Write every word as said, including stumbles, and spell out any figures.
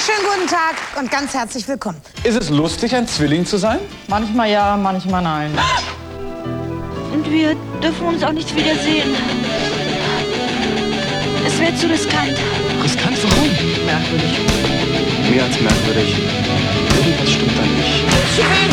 wunderschönen guten Tag und ganz herzlich willkommen. Ist es lustig, ein Zwilling zu sein? Manchmal ja, manchmal nein. Und wir dürfen uns auch nicht wiedersehen. Es wäre zu riskant. Riskant, warum? Merkwürdig. Mehr als merkwürdig. Irgendwas stimmt da nicht.